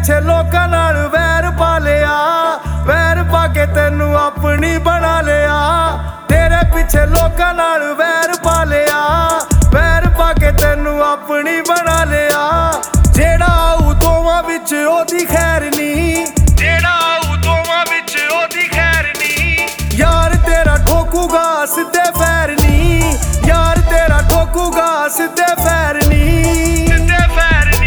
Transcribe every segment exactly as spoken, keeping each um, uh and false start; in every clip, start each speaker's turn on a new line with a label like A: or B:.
A: ਪਿੱਛੇ ਲੋਕਾਂ ਨਾਲ ਵੈਰ ਪਾ ਲਿਆ, ਵੈਰ ਪਾ ਕੇ ਤੈਨੂੰ ਆਪਣੀ ਬਣਾ ਲਿਆ। ਤੇਰੇ ਪਿੱਛੇ ਲੋਕਾਂ ਨਾਲ ਵੈਰ ਪਾ ਲਿਆ, ਵੈਰ ਪਾ ਕੇ ਤੈਨੂੰ ਆਪਣੀ ਬਣਾ ਲਿਆ। ਜਿਹੜਾ ਆਊ ਦੋਵਾਂ ਵਿੱਚ ਉਹਦੀ ਖੈਰ ਨੀ, ਜਿਹੜਾ ਆਊ ਦੋਵਾਂ ਵਿੱਚ ਉਹਦੀ ਖੈਰ ਨੀ। ਯਾਰ ਤੇਰਾ ਠੋਕੂਗਾ ਸਿੱਧੇ ਪੈਰ ਨੀ, ਯਾਰ ਤੇਰਾ ਠੋਕੂਗਾ ਸਿੱਧੇ ਪੈਰ ਨੀ, ਸਿੱਧੇ ਪੈਰ ਨੀ।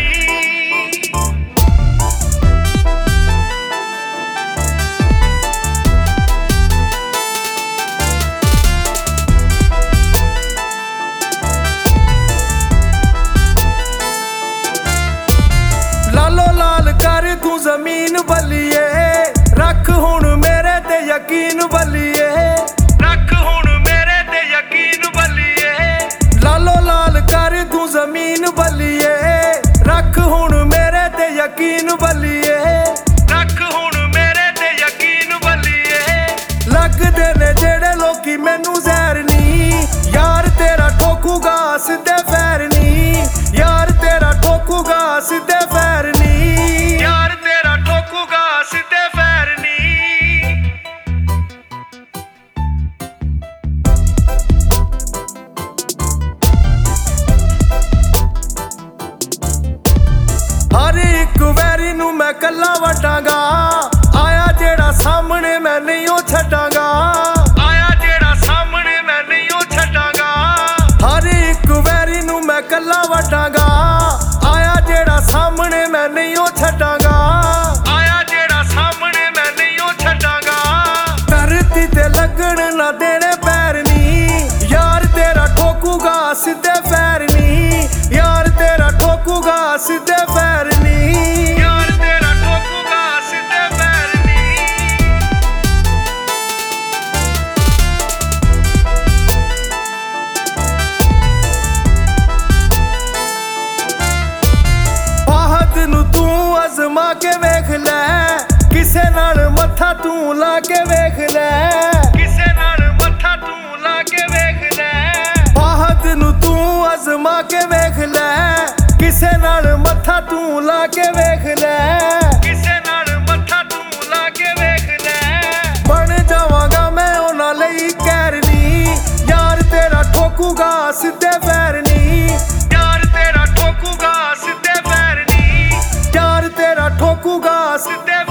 A: ਲਾਲੋ ਲਾਲ ਕਰ ਤੂੰ ਜ਼ਮੀਨ ਬੱਲੀਏ, ਰੱਖ ਹੁਣ ਮੇਰੇ ਤੇ ਯਕੀਨ ਬੱਲੀਏ, ਰੱਖ ਹੁਣ ਮੇਰੇ ਤੇ ਯਕੀਨ ਬੱਲੀਏ। ਲਾਲੋ ਲਾਲ ਕਰ ਤੂੰ ਜ਼ਮੀਨ ਬੱਲੀਏ, ਰੱਖ ਹੁਣ ਮੇਰੇ ਤੇ ਯਕੀਨ ਬੱਲੀਏ, ਰੱਖ ਹੁਣ ਮੇਰੇ ਤੇ ਯਕੀਨ ਬੱਲੀਏ। ਲੱਗਦੇ ਨੇ ਜਿਹੜੇ ਲੋਕੀ ਮੈਨੂੰ ਜ਼ਹਿਰ ਨੀ, ਯਾਰ ਤੇਰਾ ਠੋਕੂਗਾ ਸਿੱਧੇ ਪੈਰ ਨੀ, ਯਾਰ ਤੇਰਾ ਠੋਕੂਗਾ ਸਿੱਧੇ ਪੈਰ ਨੀ, ਯਾਰ ਤੇਰਾ ਠੋਕੂਗਾ ਸਿੱਧੇ ਪੈਰ ਨੀ। ਹਰ ਇੱਕ ਵੈਰੀ ਨੂੰ ਮੈਂ ਕੱਲਾ ਵਟਾਂਗਾ, ਆਇਆ ਜਿਹੜਾ ਸਾਹਮਣੇ ਮੈਂ ਨਹੀਂ ਉਹ ਛੱਡਾਂਗਾ, ਆਇਆ ਜਿਹੜਾ ਸਾਹਮਣੇ ਮੈਂ ਨਹੀਂ ਉਹ ਛੱਡਾਂਗਾ। ਹਰ ਇੱਕ ਵੈਰੀ ਨੂੰ ਮੈਂ ਕੱਲਾ ਵਟਾਂਗਾ, ਆਇਆ ਜਿਹੜਾ ਸਾਹਮਣੇ ਮੈਂ ਨਹੀਂ ਉਹ ਛੱਡਾਂਗਾ, ਆਇਆ ਜਿਹੜਾ ਸਾਹਮਣੇ ਮੈਂ ਨਹੀਂ ਉਹ ਛੱਡਾਂਗਾ। ਧਰਤੀ ਤੇ ਲੱਗਣ ਨਾ ਦੇਣੇ ਪੈਰ ਨੀ, ਯਾਰ ਤੇਰਾ ਠੋਕੂਗਾ ਸਿੱਧੇ ਪੈਰ ਨੀ, ਯਾਰ ਤੇਰਾ ਠੋਕੂਗਾ ਸਿੱਧੇ ਪੈਰ ਨੀ, ਯਾਰ ਤੇਰਾ ਠੋਕੂਗਾ ਸਿੱਧੇ ਪੈਰ ਨੀ। ਬਾਹਤ ਨੂੰ ਤੂੰ ਅਜ਼ਮਾ ਕੇ ਵੇਖ ਲੈ, ਕਿਸੇ ਨਾਲ ਮੱਥਾ ਤੂੰ ਲਾ ਕੇ ਵੇਖ ਲੈ, ਕਿਸੇ ਨਾਲ ਮੱਥਾ ਤੂੰ ਲਾ ਕੇ ਵੇਖ ਲੈ। ਬਾਹਤ ਨੂੰ ਤੂੰ ਅਜ਼ਮਾ ਕੇ ਵੇਖ ਲੈ, ਕਿਸੇ ਨਾਲ ਮੱਥਾ ਤੂੰ ਲਾ ਕੇ ਵੇਖ ਲੈ, ਕਿਸੇ ਨਾਲ ਮੱਥਾ ਤੂੰ ਲਾ ਕੇ ਵੇਖ ਲੈ। ਬਣ ਜਾਵਾਂਗਾ ਮੈਂ ਉਹਨਾਂ ਲਈ ਕਹਿਰ ਨੀ, ਯਾਰ ਤੇਰਾ ਠੋਕੂਗਾ ਸਿੱਧੇ ਪੈਰ ਨੀ, ਯਾਰ ਤੇਰਾ ਠੋਕੂਗਾ ਸਿੱਧੇ ਪੈਰ ਨੀ, ਯਾਰ ਤੇਰਾ ਠੋਕੂਗਾ ਸਿੱਧੇ